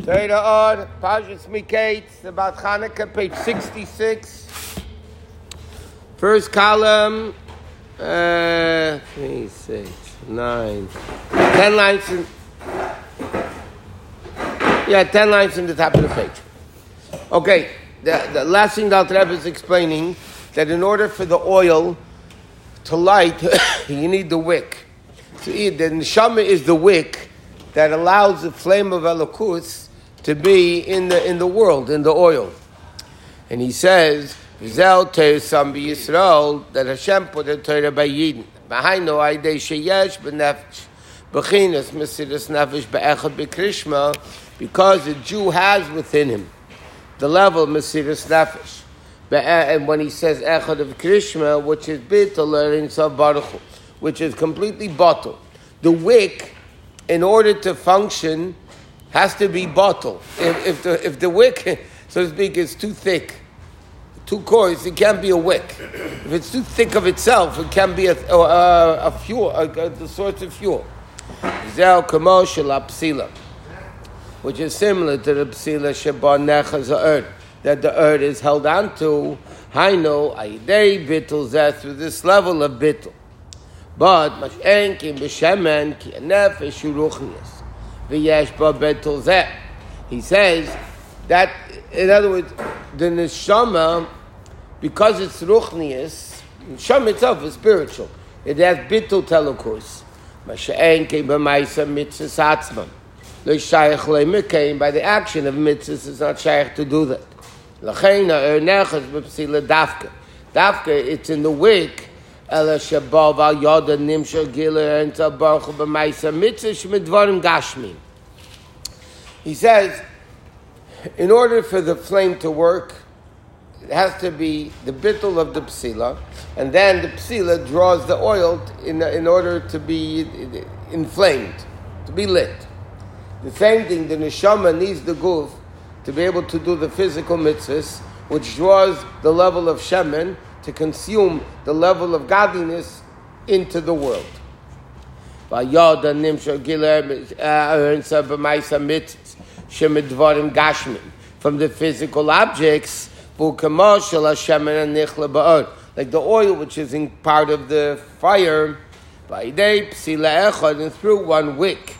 Torah Or, Parshas Miketz, about Chanukah, page 66. First column, 3, 6, 9, 10 lines in, 10 lines in the top of the page. Okay, the last thing the Alter Rebbe is explaining, that in order for the oil to light, you need the wick. So the neshama is the wick that allows the flame of Elokus to be in the world, in the oil. And he says, Zel Teresam B'Yisrael, that Hashem put a Torah by Yidin. B'hainu Aydei Sheyesh B'Nefesh B'chinas Mesiras Nefesh B'Echad B'Krishma, because the Jew has within him the level of Mesiras Nefesh. And when he says Echad of Krishma, which is Bittul learning Sav Baruch Hu, which is completely bottled. The wick, in order to function, has to be bottled. If the wick, so to speak, is too thick, too coarse, it can't be a wick. If it's too thick of itself, it can be a fuel, the source of fuel. Zel Kamo Shel Psila, which is similar to the Psila Sheba Nechaz Ha'erd, that the earth is held on to. Haino Aidei Bittul Zeh, through this level of Bittul. But Mash'en Kim B'Shemen Ki Nefesh Ruchnius V'yesh Ba Bittul Zeh. He says that, in other words, the neshama, because it's ruchnius, neshama itself is spiritual. It has Bittul Telukos. Mash'en Kim B'Maisa Mitzvahs Atzman. Lo Shayach Le'Mikein, by the action of mitzvahs, it's not shayach to do that. L'cheina Nechaz B'Psila Dafka. Dafka, it's in the wick. Ela Shabav Al Yoda Nimsha Giler and Tabarch B'Maisa Mitzvah Shmidvarim Gashmi. He says, in order for the flame to work, it has to be the bittul of the psila, and then the psila draws the oil in order to be inflamed, to be lit. The same thing, the neshama needs the guf to be able to do the physical mitzvahs, which draws the level of shemen to consume the level of godliness into the world. From the physical objects, like the oil which is in part of the fire, and through one wick.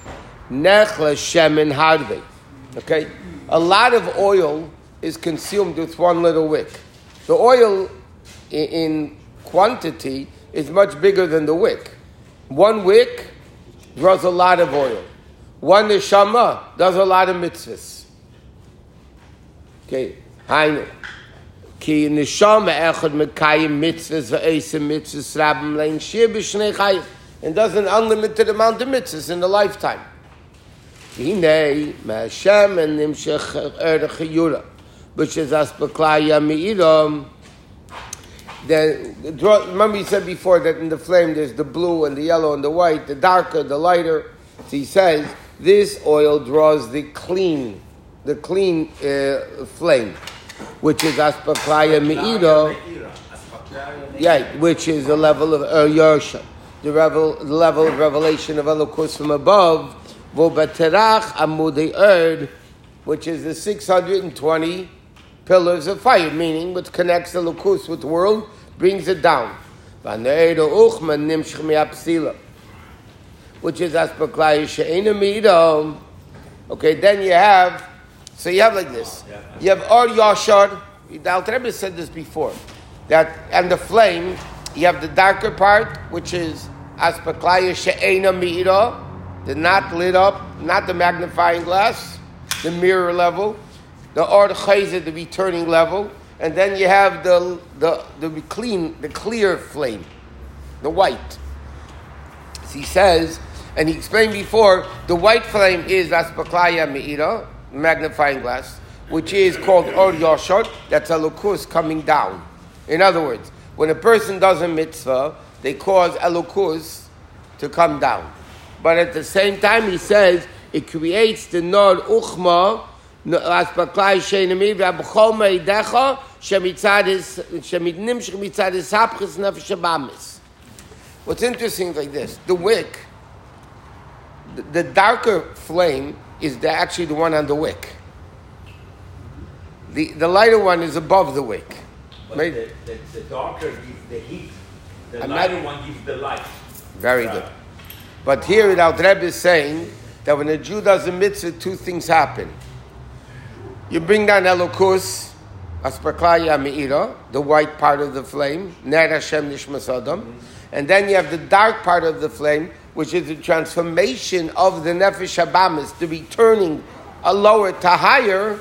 Okay, a lot of oil is consumed with one little wick. The oil in quantity is much bigger than the wick. One wick draws a lot of oil. One neshama does a lot of mitzvahs. Okay, Hainu. Ki neshama echad mekayim mitzvahs v'esim mitzvahs rabim lein shir b'shnei chayim, and does an unlimited amount of mitzvahs in a lifetime. Hinei ma'ashem and nimshech chiyura, which is aspaklaya mi'iram. Remember he said before that in the flame there's the blue and the yellow and the white, the darker, the lighter. So he says this oil draws the clean flame, which is aspaklaya me'ira, which is the level of Yersha, the level of revelation of Elokus from above, Vobaterach amudei erd, which is the 620 pillars of fire, meaning which connects the Elokus with the world, brings it down. Which is aspaklaya she'ena me'ira. Okay, then you have like this. You have Or Yashar. The Alter Rebbe said this before. And the flame, you have the darker part, which is aspaklaya she'ena me'ira, the not lit up, not the magnifying glass, the mirror level, the Or Chayzer, the returning level, and then you have the clear flame, the white. So he says, and he explained before, the white flame is aspaklaya me'ira, magnifying glass, which is called Or Yashar, that's Elokus coming down. In other words, when a person does a mitzvah, they cause Elokus to come down. But at the same time, he says, it creates the Nor Uchma, aspaklaya she'ena me'ira, b'chol me'idecha, shemitzad hapchis nefesh habamis. What's interesting is like this, the wick, the darker flame is actually the one on the wick. The lighter one is above the wick. But the darker gives the heat. The lighter one gives the light. Very good. But here the Alter Rebbe is saying that when a Jew does a mitzvah, two things happen. You bring down Elokus, Asperklaya Me'ira, the white part of the flame, Ner Hashem Nishmas Adam, and then you have the dark part of the flame, which is the transformation of the Nefesh Habamis to be turning a lower to higher,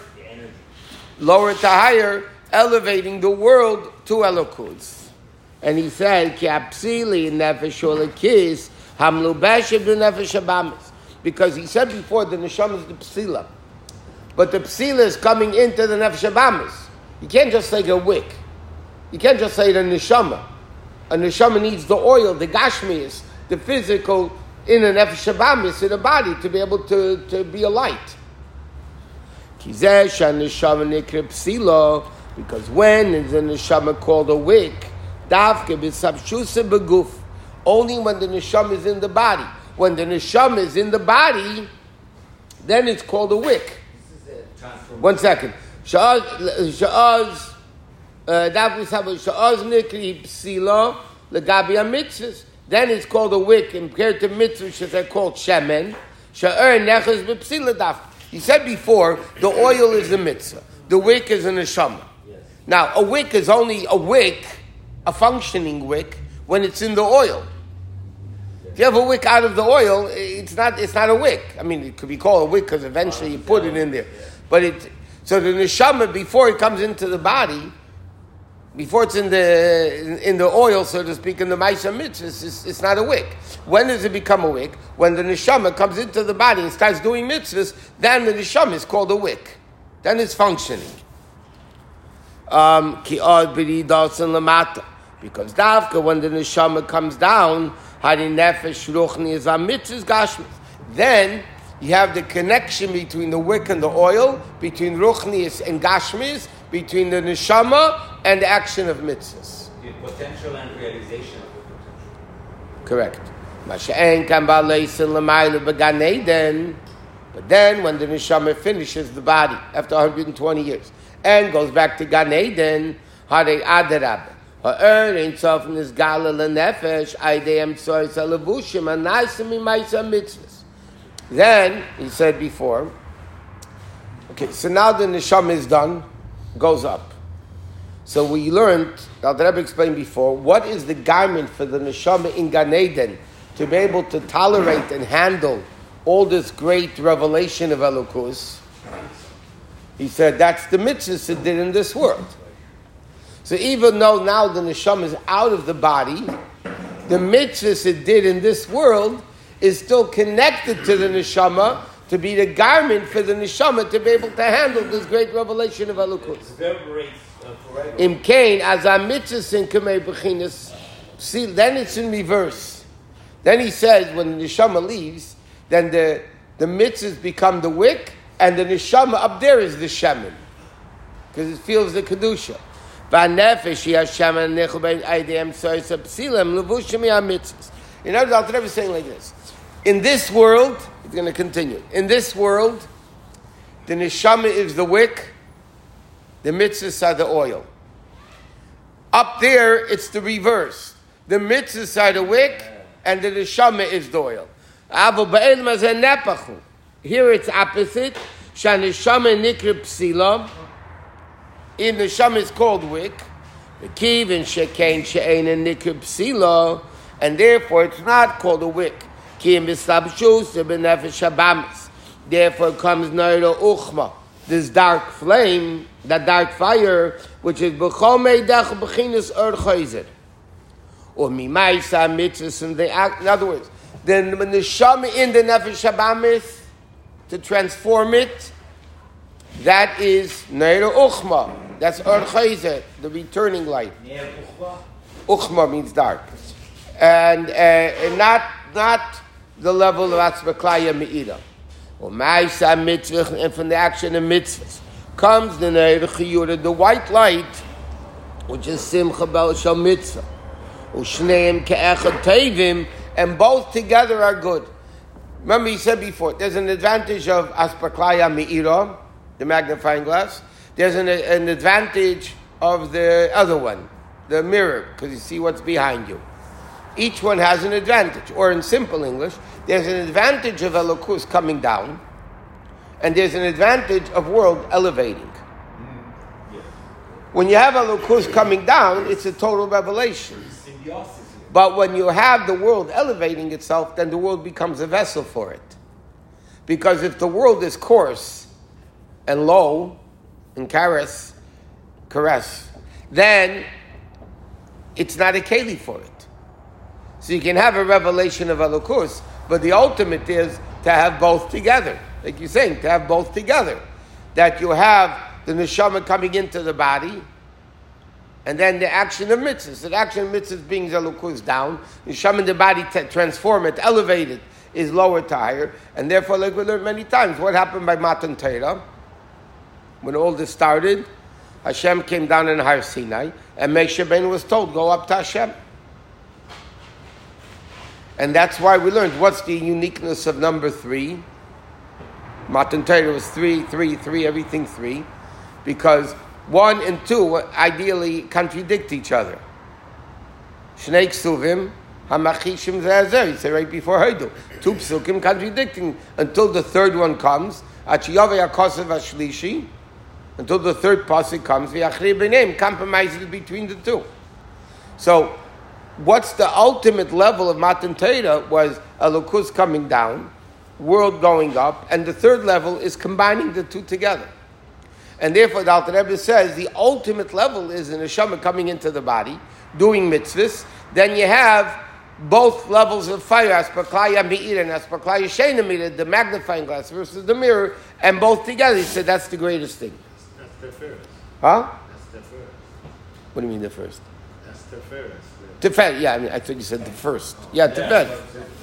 elevating the world to Elokus. And he said, Ki apsili nefesh olekis hamlu b'eshev nefesh habamis. Because he said before, the neshama is the psila. But the psila is coming into the nefesh habamis. You can't just say a wick. You can't just say the neshama. A neshama needs the oil, the gashmias, the physical in a nefesh habamis, in the body, to be able to be a light. Kizeh neshama nikra psila. Because when is the neshama called a wick, davke b'sabshusa beguf, only when the neshama is in the body. When the neshama is in the body, then it's called a wick. One second. Sha'az nikri psila legabi mitzvahs. Then it's called a wick compared to mitzvahs that are called shemen. Sha'er nechas b'psila daf. He said before, the oil is the mitzvah. The wick is a neshama. Now, a wick is only a wick, a functioning wick, when it's in the oil. If you have a wick out of the oil, it's not a wick. I mean, it could be called a wick because eventually you put it in there. But so the neshama, before it comes into the body, before it's in the oil, so to speak, in the Maisa mitzvahs, it's not a wick. When does it become a wick? When the neshama comes into the body and starts doing mitzvahs, then the neshama is called a wick. Then it's functioning. Because davka, when the neshama comes down, then you have the connection between the wick and the oil, between ruchnius and gashmis, between the neshama and the action of mitzvahs. The potential and realization of the potential. Correct. But then when the neshama finishes the body after 120 years and goes back to Gan Eden, Hare Adarab. Then, he said before, okay, so now the neshama is done, goes up. So we learned, now that I've explained before, what is the garment for the neshama in Gan Eden to be able to tolerate and handle all this great revelation of Elokus? He said that's the mitzvahs it did in this world. So even though now the neshama is out of the body, the mitzvahs it did in this world is still connected to the neshama to be the garment for the neshama to be able to handle this great revelation of Elokus. Im kain as a mitzvahs in kamei bechinas. See, then it's in reverse. Then he says when the neshama leaves, then the mitzvahs become the wick, and the neshama up there is the shemen, because it feels the kedusha. In other words, Alter Rebbe is saying like this: in this world, it's going to continue. In this world, the neshama is the wick, the mitzvahs are the oil. Up there, it's the reverse. The mitzvahs are the wick, and the neshama is the oil. Here it's opposite. Shaneshama nikra psila. In the neshama is called wick. The kivin shekain she'ein nikra psila, and therefore it's not called a wick. Kim b'slabshus b'nefesh habamis. Therefore comes noira uchma, this dark flame, that dark fire, which is b'chol meidach b'chinas ur chayzer. Or mimaisa mitzvahs, in other words, then the neshama in the nefesh habamis, to transform it, that is Neira Uchma. That's Ur Chayzer, the returning light. Uchma means dark. And not the level of Atzbaklaya Me'ira. And from the action of mitzvahs comes the Neira Chiyura, the white light, which is Simcha Bel Shal Mitzvah. Ushneim Ke'echad Tevim, and both together are good. Remember, he said before, there's an advantage of aspaklaya me'ira, the magnifying glass. There's an advantage of the other one, the mirror, because you see what's behind you. Each one has an advantage. Or in simple English, there's an advantage of Elokus coming down, and there's an advantage of world elevating. When you have Elokus coming down, it's a total revelation. But when you have the world elevating itself, then the world becomes a vessel for it. Because if the world is coarse and low and caress, then it's not a keli for it. So you can have a revelation of Elokus, but the ultimate is to have both together. Like you're saying, to have both together. That you have the neshama coming into the body, and then the action of mitzvahs. So the action of mitzvahs brings Elokus down. Neshama in the body transform it, elevate it, is lower to higher. And therefore, like we learned many times, what happened by Matan Torah? When all this started, Hashem came down in Har Sinai, and Moshe Rabbeinu was told, go up to Hashem. And that's why we learned what's the uniqueness of number 3. Matan Torah was 3, everything 3. Because 1 and 2 ideally contradict each other. Shnei Ksuvim, Hamachishim Zezer, he said right before Haidu. 2 psukim contradicting until the third one comes. Achiyaveh HaKosev HaShlishi, until the third pasuk comes. V'yachri b'neim, compromises between the two. So, what's the ultimate level of Matan Torah was Elokus coming down, world going up, and the third level is combining the two together. And therefore, the Alter Rebbe says the ultimate level is an neshama coming into the body, doing mitzvahs. Then you have both levels of fire, aspaklaya me'ira and aspaklaya sheina me'ira, the magnifying glass versus the mirror, and both together. He said that's the greatest thing. That's the first. Huh? That's the first. What do you mean the first? That's the first. Tefed, yeah, I thought you said the first. Yeah, Tefed.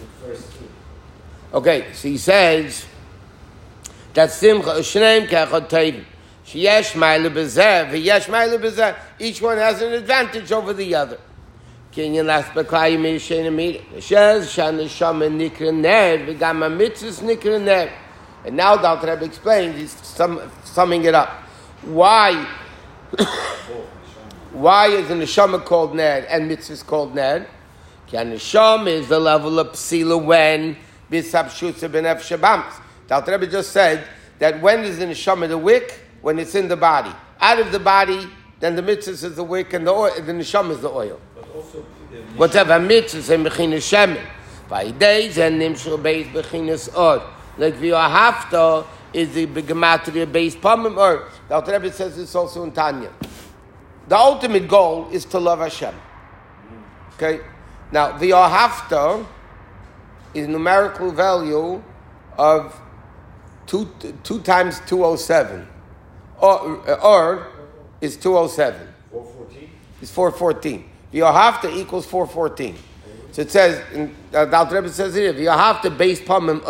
Okay, so he says that Simcha Shneim Kechot Tevim. Sheyesh Ma'ile B'zeh, V'yesh Ma'ile B'zeh. Each one has an advantage over the other. Kinyan Aspaklai Meir Sheina Meir. Shez Shaneshama Nikra Ner, V'gam HaMitzvahs Nikra Ner. And now the Alter Rebbe explains, he's summing it up. Why is the neshama called ner and mitzvahs called ner? Because neshama is the level of psila when bisabshutza benef shabams. The Alter Rebbe just said that when is the neshama the wick? When it's in the body. Out of the body, then the mitzvahs is the wick and the neshama is the oil. But also, whatever mitzvahs and bechinas shemen. By days and nimshul beis bechinas or. Like v'yohavta is the gematria based pomim or. The Alter Rebbe says this also in Tanya. The ultimate goal is to love Hashem. Okay? Now, the Yohavta is numerical value of 2 times 207. Or is 207. 414? It's 414. The Yohavta equals 414. So it says, the Alter Rebbe says here, the Yohavta based pomim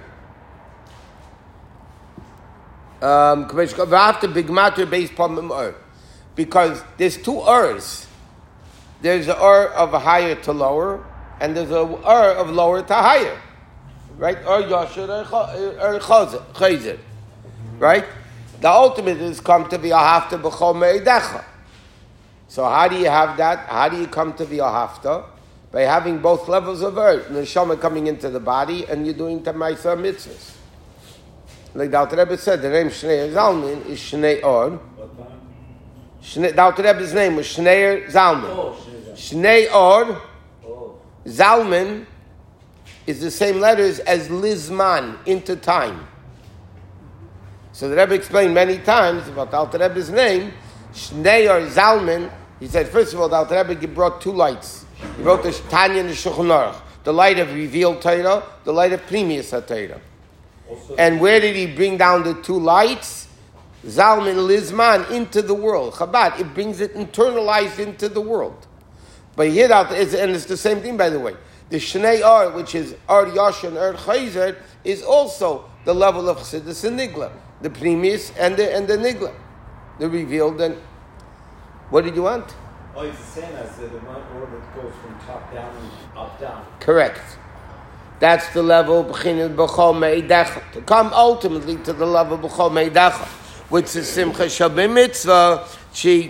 Yohavta bigmatria based pomim because there's 2 urs. There's an of higher to lower, and there's an of lower to higher. Right? Yashir Chayzer. Right? The ultimate is come to the Yohavta b'chol me'idecha. So how do you have that? How do you come to the Yohavta? By having both levels of earth. Neshama coming into the body, and you're doing Tamaisa mitzvahs. Like the Alter Rebbe said, the name Shnei Zalman is Shnei Or. The Alter Rebbe's name was Shnei Zalman. Shnei Or, Zalman, is the same letters as Lizman, into time. So the Rebbe explained many times about the Alter Rebbe's name, Shnei Or Zalman. He said, first of all, the Alter Rebbe brought 2 lights. He wrote the Tanya and the Shulchan Aruch, the light of revealed Torah, the light of Pnimius HaTorah. And where did he bring down the 2 lights? Zalman Lizman, into the world. Chabad, it brings it internalized into the world. But here, and it's the same thing, by the way. The Shnei Ar, which is Ar Yashin, Ar Chayzer, is also the level of Chassidus and Nigla. The Pnimius and the Nigla. The revealed. And what did you want? Oh, it's the same as the one order that goes from top down and up down. Correct. That's the level of B'chinas B'chol Me'idecha. To come ultimately to the level of B'chol Me'idecha, which is Simcha Shabbat Mitzvah, she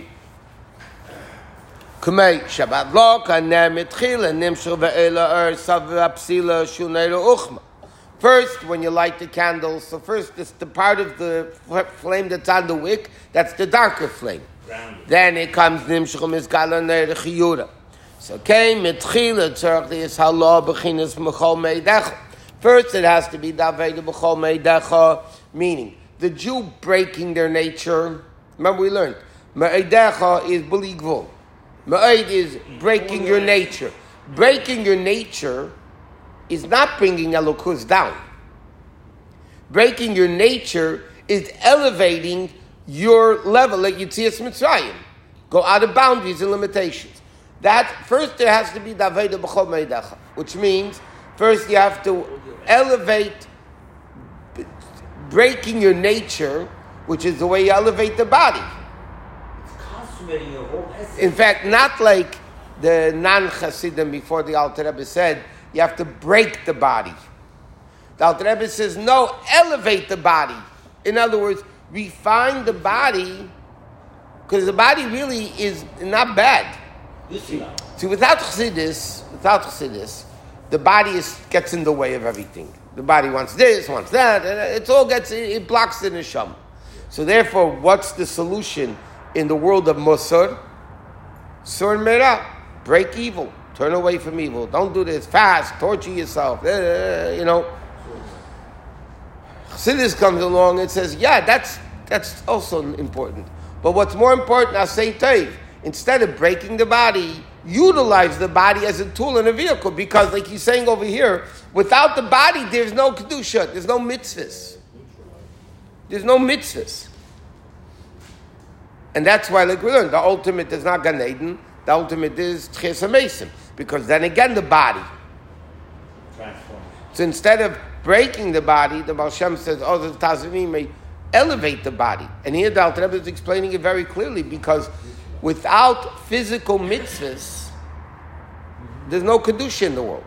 Kumei Shabbat Lo Kanem Mitchila Nimshel Ve'ela Savra Psila Shunei Uchma. First, when you light the candles, so first it's the part of the flame that's on the wick, that's the darker flame. Grounded. Then it comes Nimshel Mizgala Ner Chiyura. So came Mitchila Tzarech Is Halah B'chinas B'chol Me'idecha. First, it has to be Daveda B'chol Me'idecha, meaning the Jew breaking their nature. Remember we learned Me'idecha is B'li Gvul. Ma'id is breaking your nature. Breaking your nature is not bringing Elokus down. Breaking your nature is elevating your level like Yitzias Mitzrayim. Go out of boundaries and limitations. That first there has to be Daveda B'chol Me'idecha, which means first you have to elevate breaking your nature, which is the way you elevate the body. Consummating your whole essence. In fact, not like the non-Hasidim before the Alter Rebbe said, you have to break the body. The Alter Rebbe says, no, elevate the body. In other words, refine the body, because the body really is not bad. See, without Chassidus, the body gets in the way of everything. The body wants this, wants that, and it blocks the neshama. So therefore, what's the solution in the world of Musar? Sur Merah, break evil, turn away from evil. Don't do this, fast, torture yourself. Chassidus comes along and says, yeah, that's also important. But what's more important, I say Tov, instead of breaking the body, utilize the body as a tool and a vehicle. Because like he's saying over here, without the body, there's no Kedusha, there's no mitzvahs. There's no mitzvahs. And that's why, like we learned, the ultimate is not Gan Eden, the ultimate is Tchias HaMesim. Because then again, the body. Transform. So instead of breaking the body, the Baal Shem says, oh, the Tazavim may elevate the body. And here the Alter Rebbe is explaining it very clearly, because without physical mitzvahs, there's no Kedusha in the world.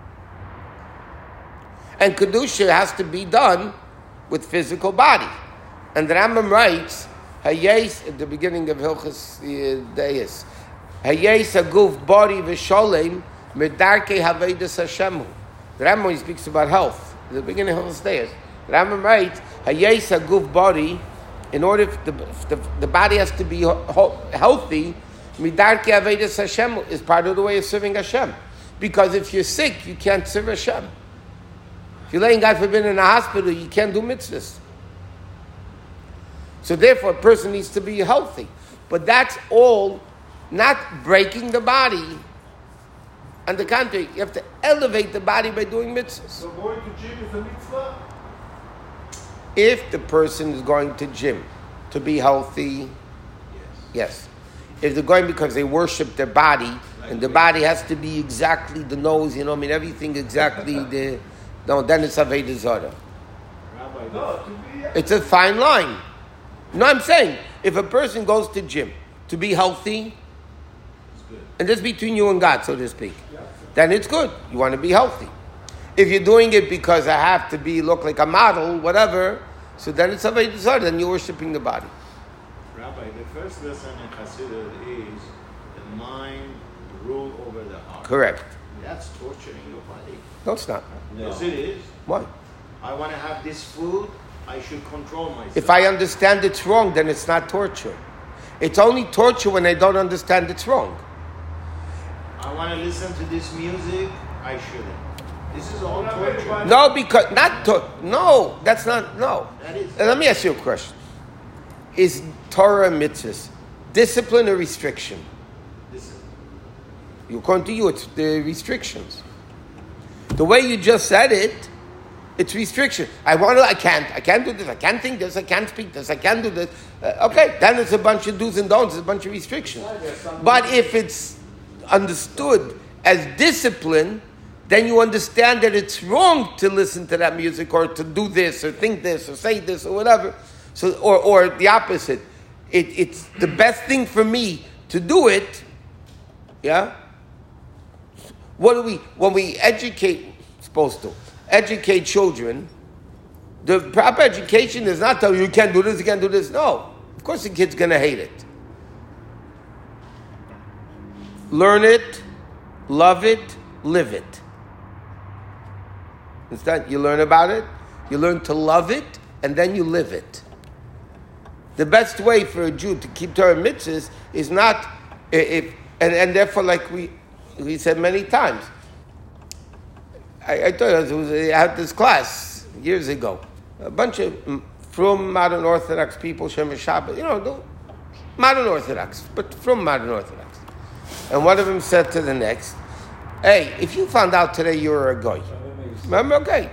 And Kedusha has to be done with physical body. And the Rambam writes, Hayes, at the beginning of Hilchas Deis, Hayes aguf body v'sholem medarke havedas Hashemu. The Rambam, he speaks about health. At the beginning of Hilchas Deis, the Rambam writes, Hayes aguf body, in order the body has to be healthy, midarke havedas Hashemu is part of the way of serving Hashem. Because if you're sick, you can't serve Hashem. If you're laying, God forbid, in a hospital, you can't do mitzvahs. So therefore, a person needs to be healthy. But that's all not breaking the body. On the contrary, you have to elevate the body by doing mitzvahs. So going to gym is a mitzvah? If the person is going to gym to be healthy, yes. If they're going because they worship their body, and the body has to be exactly the nose, everything exactly then it's Avodah Zarah. It's a fine line. No, I'm saying, if a person goes to gym to be healthy, and this is between you and God, so to speak, then it's good. You want to be healthy. If you're doing it because I have to look like a model, whatever, so then it's Avodah Zarah, then you're worshiping the body. Rabbi, the first lesson in Chassidut is the mind rule over the heart. Correct. That's torturing your body. No, it's not. No. Yes, it is. Why? I want to have this food. I should control myself. If I understand it's wrong, then it's not torture. It's only torture when I don't understand it's wrong. I want to listen to this music. I shouldn't. This is all torture. No, because no, that's not no. That is. Let me ask you a question: is Torah mitzvahs discipline or restriction? Listen. According to you, it's the restrictions. The way you just said it, it's restriction. I can't do this, I can't think this, I can't speak this, I can't do this. Okay, then it's a bunch of do's and don'ts, it's a bunch of restrictions. But if it's understood as discipline, then you understand that it's wrong to listen to that music or to do this or think this or say this or whatever. So, or the opposite. It's the best thing for me to do it. Yeah. When we educate supposed to. Educate children. The proper education is not tell you can't do this, you can't do this. No. Of course the kid's going to hate it. Learn it, love it, live it. Instead, you learn about it, you learn to love it, and then you live it. The best way for a Jew to keep Torah mitzvahs is not, and therefore, like we said many times, I told you, I had this class years ago, a bunch of from modern Orthodox people, Shemesh Shabbat, modern Orthodox, but from modern Orthodox. And one of them said to the next, hey, if you found out today you were a goy, remember, okay.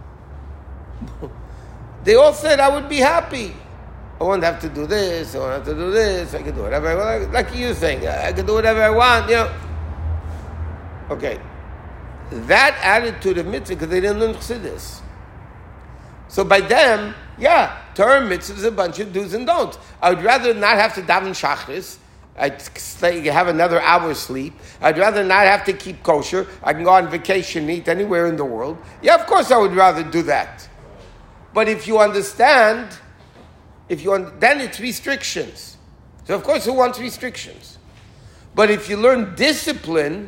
They all said I would be happy. I won't have to do this, I won't have to do this, I can do whatever I want. Like you saying, I can do whatever I want, Okay. That attitude of mitzvah, because they didn't learn Chassidus. So by them, Torah mitzvah is a bunch of do's and don'ts. I would rather not have to daven shachris. I'd have another hour sleep. I'd rather not have to keep kosher. I can go on vacation, eat anywhere in the world. Yeah, of course I would rather do that. But if you understand, then it's restrictions. So of course who wants restrictions? But if you learn discipline,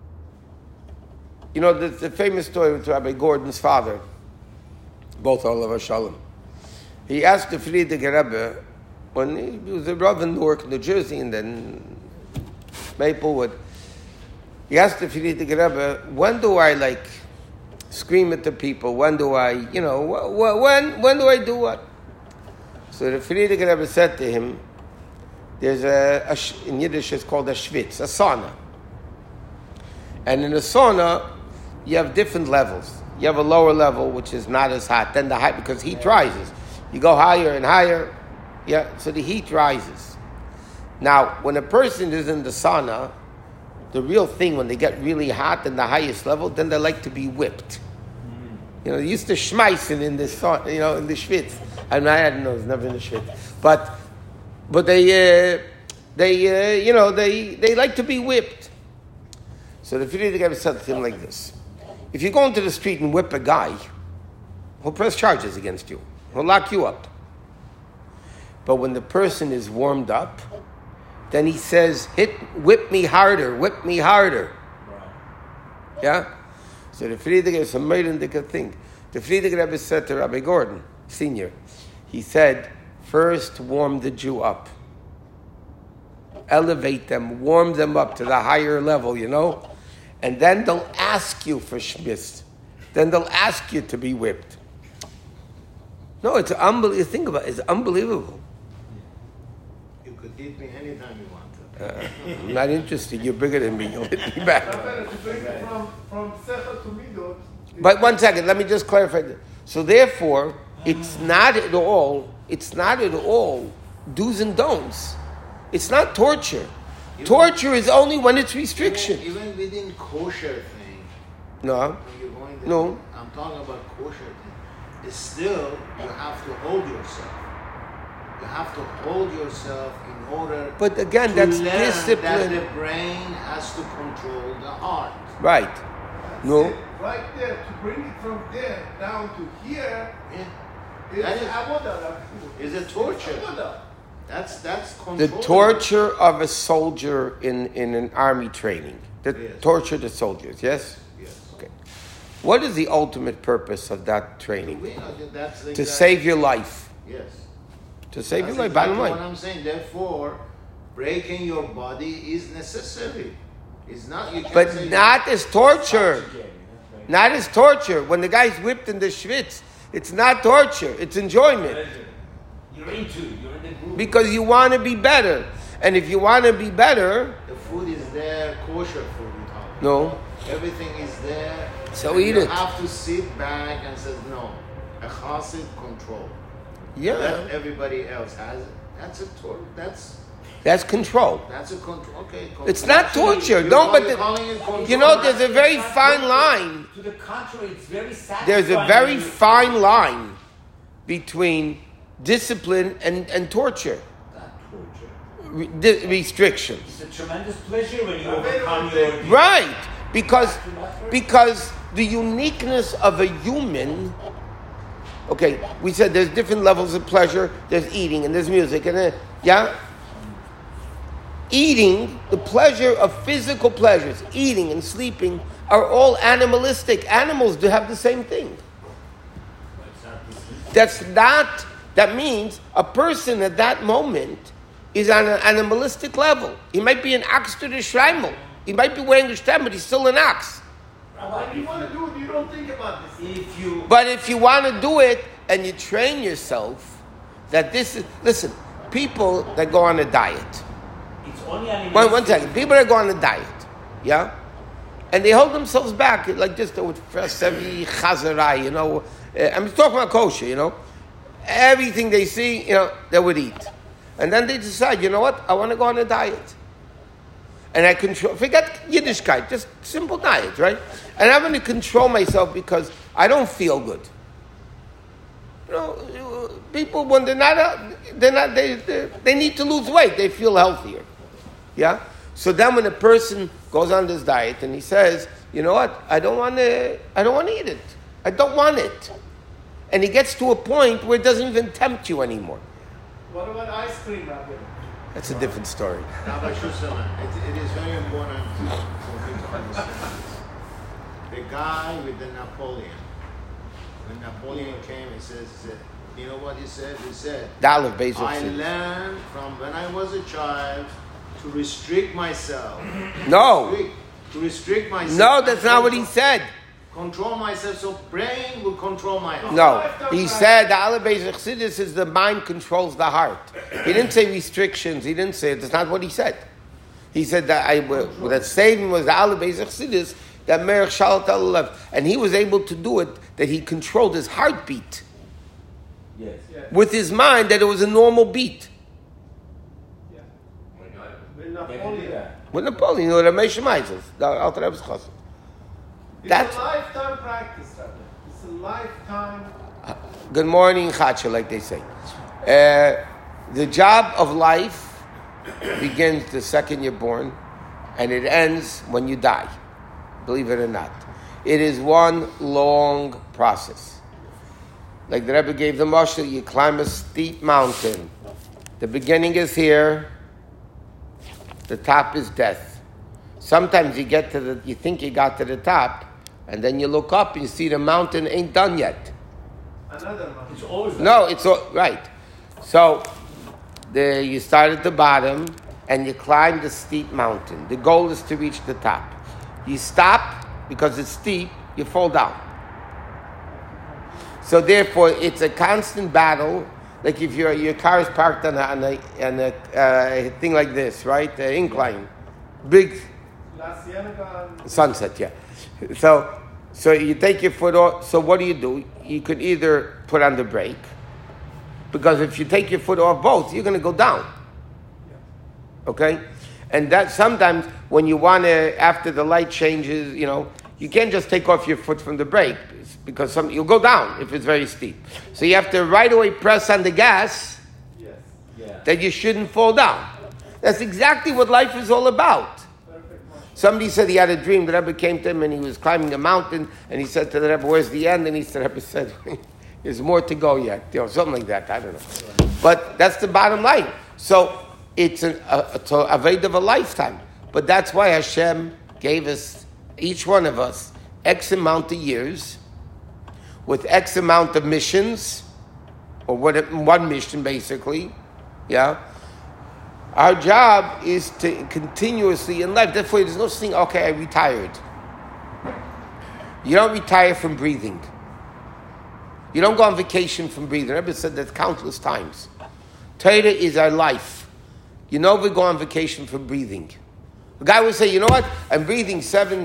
the famous story with Rabbi Gordon's father, both Olav Shalom. He asked the Frierdiker Rebbe, when he was a Rav in Newark, New Jersey, and then Maplewood, he asked the Frierdiker Rebbe, when do I scream at the people? When do I, when do I do what? So the Frierdiker Rebbe said to him, there's in Yiddish it's called a schwitz, a sauna. And in a sauna, you have different levels. You have a lower level, which is not as hot. Then the high, because heat rises. You go higher and higher. So the heat rises. Now, when a person is in the sauna, the real thing, when they get really hot in the highest level, then they like to be whipped. They used to schmeißen in the sauna, in the schwitz. I don't know, it's never in the schwitz. But they like to be whipped. So the Frierdiker said to him like this: if you go into the street and whip a guy, he'll press charges against you. He'll lock you up. But when the person is warmed up, then he says, whip me harder, whip me harder. Right. Yeah? So the Frierdiker is a Meirendike thing. The Frierdiker Rebbe said to Rabbi Gordon, Senior, he said, first warm the Jew up. Elevate them, warm them up to the higher level, And then they'll ask you for shmiz. Then they'll ask you to be whipped. No, it's unbelievable. Think about it. It's unbelievable. You could hit me anytime you want to. I'm not interested. You're bigger than me. You'll hit me back. From Sefer to Midot. But one second. Let me just clarify this. So therefore, it's not at all do's and don'ts. It's not torture. Torture is only when it's restriction. Even within kosher thing. No. When you're going there, No. I'm talking about kosher thing. It's still, you have to hold yourself. You have to hold yourself in order. But again, to that's learn discipline. That the brain has to control the heart. Right. No. Right there, to bring it from there down to here, That is avodah. Is a torture. Avodah. That's control. The torture of a soldier in an army training. The torture the soldiers, yes? Yes. Okay. What is the ultimate purpose of that training? That's To save your life. Yes. To save That's your life, exactly bottom what line. I'm saying. Therefore, breaking your body is necessary. It's not. You can't But say not as torture. Not as torture. When the guy's whipped in the schwitz, it's not torture. It's enjoyment. You're in the group. Because you want to be better. And if you want to be better, the food is there, kosher food. no. Everything is there. So and eat you it. have to sit back and say no. A chassid control. Yeah. Let everybody else has it. That's a That's control. That's a control. Okay. It's not torture. No, but there's a very fine line. To the contrary, it's very satisfying. There's a very fine line between discipline and torture. Not torture. Restrictions. It's a tremendous pleasure when you overcome your... Right. Because the uniqueness of a human. Okay, we said there's different levels of pleasure. There's eating and there's music and eating, the pleasure of physical pleasures, eating and sleeping, are all animalistic. Animals do have the same thing. That means a person at that moment is on an animalistic level. He might be an ox to the Schreimel. He might be wearing a stem, but he's still an ox. Why do you want to do it? You don't think about this. But if you want to do it and you train yourself, that this is... Listen, people that go on a diet. It's only an One second. People that go on a diet, yeah? And they hold themselves back like this with Sevi Chazarai, you know. I'm talking about kosher, Everything they see, they would eat. And then they decide, you know what? I want to go on a diet. And I forget Yiddishkeit, just simple diet, right? And I'm going to control myself because I don't feel good. People, when they need to lose weight, they feel healthier. Yeah? So then when a person goes on this diet and he says, you know what? I don't want to eat it. I don't want it. And he gets to a point where it doesn't even tempt you anymore. What about ice cream, Rabbi? That's a different story. Rabbi Schusterman, it is very important for me to understand this. The guy with the Napoleon, when Napoleon came, he said, you know what he said? He said, I learned from when I was a child to restrict myself. No. To restrict myself. No, that's not what he said. Control myself, so brain will control my heart. No, he said the Aleph Beis Chassidus is the mind controls the heart. He didn't say restrictions. He didn't say it. That's not what he said. He said that that saving was the Aleph Beis Chassidus that Merech Shalat Aleph, and he was able to do it. That he controlled his heartbeat. Yes. With his mind, that it was a normal beat. Yeah. With Napoleon, the Ramesh Meisels, the Alter Rebbe's Chassid. It's a lifetime practice, Rabbi. It's a lifetime. Good morning, Chacha, like they say. The job of life begins the second you're born, and it ends when you die. Believe it or not, it is one long process. Like the Rebbe gave the mashal, you climb a steep mountain. The beginning is here. The top is death. Sometimes you think you got to the top, and then you look up and you see the mountain ain't done yet. Another mountain. It's always No, it's all right. So you start at the bottom and you climb the steep mountain. The goal is to reach the top. You stop because it's steep, you fall down. So therefore, it's a constant battle. Like if your car is parked on a thing like this, right? The incline, big. Sunset, yeah. So you take your foot off. So what do? You could either put on the brake, because if you take your foot off both, you're going to go down. Okay? And that sometimes when you want to, after the light changes, you can't just take off your foot from the brake, because you'll go down if it's very steep. So you have to right away press on the gas that you shouldn't fall down. That's exactly what life is all about. Somebody said he had a dream. The Rebbe came to him and he was climbing a mountain, and he said to the Rebbe, "Where's the end?" And the Rebbe said, "There's more to go yet." Something like that. I don't know. But that's the bottom line. So it's a aved of a lifetime. But that's why Hashem gave us, each one of us, X amount of years with X amount of missions, or one mission basically. Yeah. Our job is to continuously in life. Therefore, there's no thing, okay, I retired. You don't retire from breathing. You don't go on vacation from breathing. Rebbe said that countless times. Torah is our life. We go on vacation from breathing. The guy will say, you know what? I'm breathing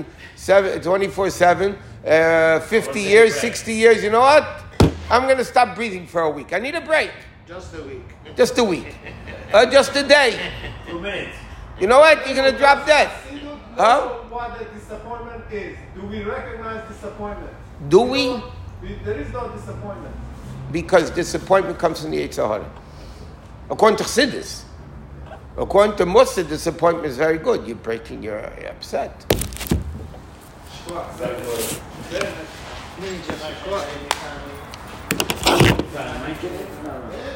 24/7, 50 years, 60 years. You know what? I'm going to stop breathing for a week. I need a break. Just a week. Just a week. Just a day. 2 minutes. You know what? You're going to drop dead. Huh? What the disappointment is. Do we recognize disappointment? Do we? There is no disappointment. Because disappointment comes from the Yetzer Hara. According to Chassidus. According to Mussar, disappointment is very good. You're upset. Very much. Trying to make it?